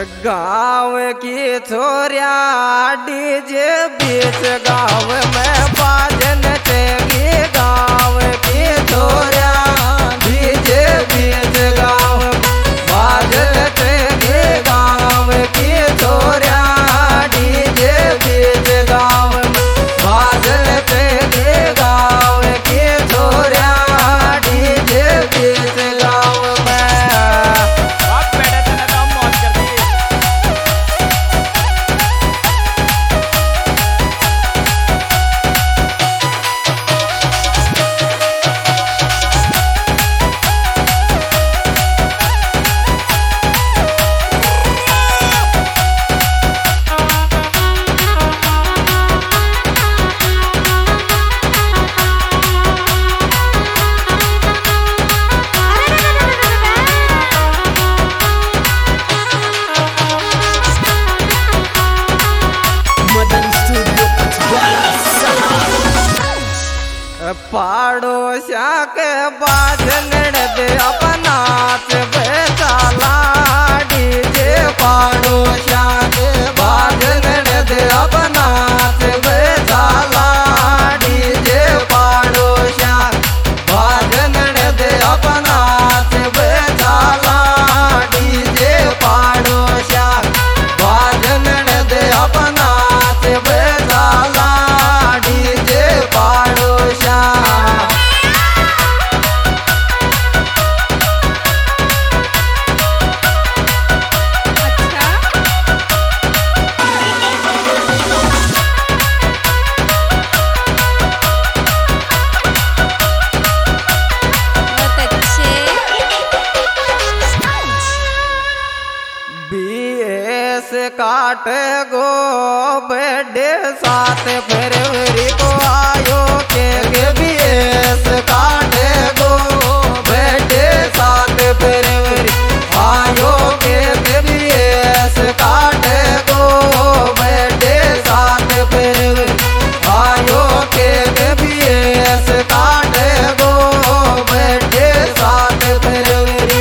गाँव की छोरिया डीजे बीच गाँव में बाजन टेगी। गाँव की छोरिया डीजे बीच गाँव बाजन टेगी। गाँव की छोरिया डीजे बीच गाँव बाजन टेगी। गाँव की छोरिया डीजे बीच गाँव में। पड़ोसिया के बाजन दे अपना से बेचाला डीजे। पड़ोसिया के बाजन दे अपना से बेचाला डीजे। पड़ोसिया बाजन दे अपना से बेचाला डीजे। पड़ोसिया बाजन दे अपना से बेचाला डीजे। पड़ोसिया काट गो बर्थडे 7 फरवरी को आयो के बीएस। काट गो बर्थडे 7 फरवरी आयो के बीएस। काट गो बर्थडे 7 फरवरी आयो के बीएस। काट गो बर्थडे 7 फरवरी।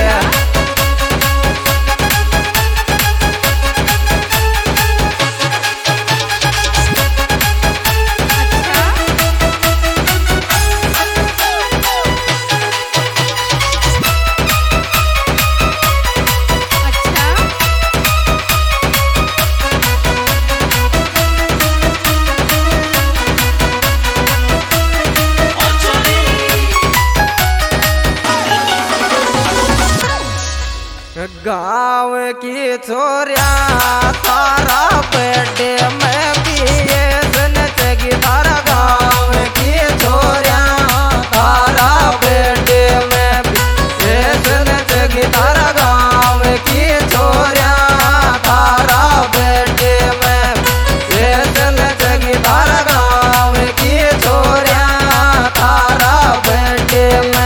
गाँव की छोरिया तारा बर्थडे में बीएस नचेगी। तारा गाँव की छोरिया तारा बर्थडे में बीएस नचेगी। तारा गाँव की छोरिया तारा बर्थडे में बीएस नचेगी। तारा गाँव की छोरिया तारा बर्थडे में।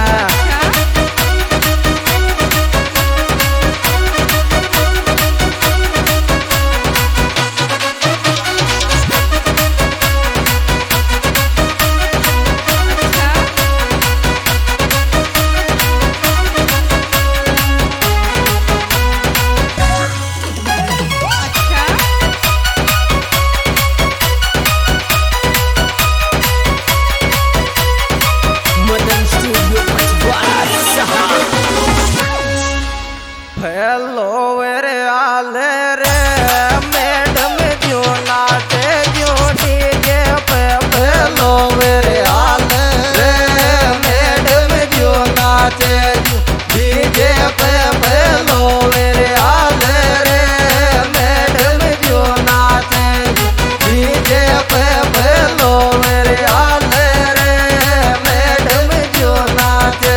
फैलोवर आले रे मैडम जो नाचे जो डीजे पे। फैलोवर आले रे मैडम जो नाचे डीजे पे। फैलोवर आले रे मैडम जो नाचे डीजे पे। फैलोवर आले रे मैडम जो नाचे।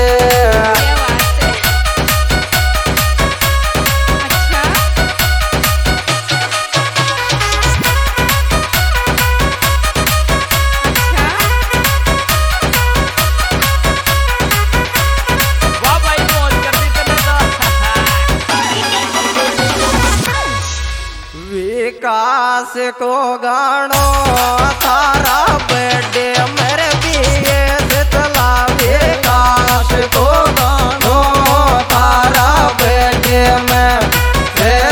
विकास को गानो तारा बर्थडे मेरे बीएस चला। विकास को गानो तारा बर्थडे में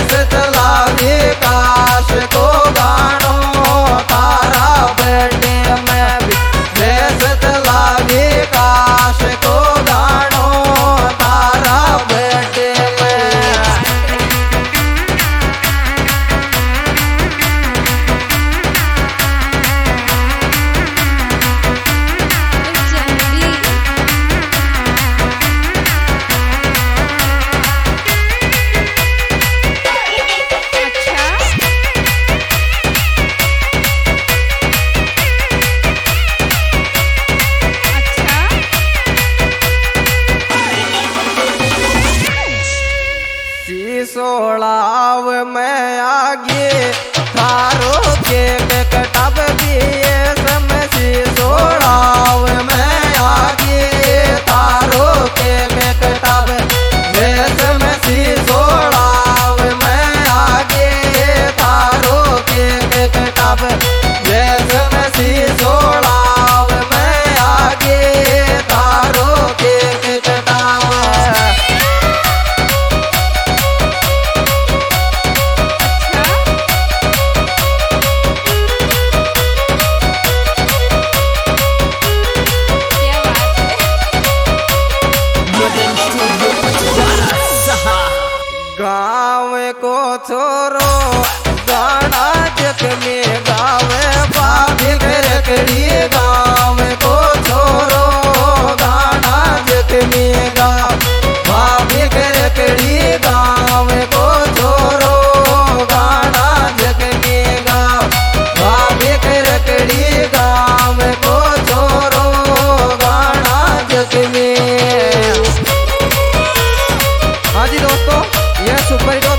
सोलाव में आगे थारो के कटाव दिए समसी सोलाव में आगे थारो के कटाव समसी सोलाव में आगे थारो के कटाव समसी सोलाव में आगे थारो के कटाव। गाँव को छोरो गाना जग में गावे भाभी रखड़ी गाँव को छोरो गाना जग में गाँव भाभी रखड़ी गाँव को छोरो गाना जग में गाँव भाभी रखड़ी गाँव को छोरो गाना जग में। हाँ जी दोस्तों, ये सुपर हिट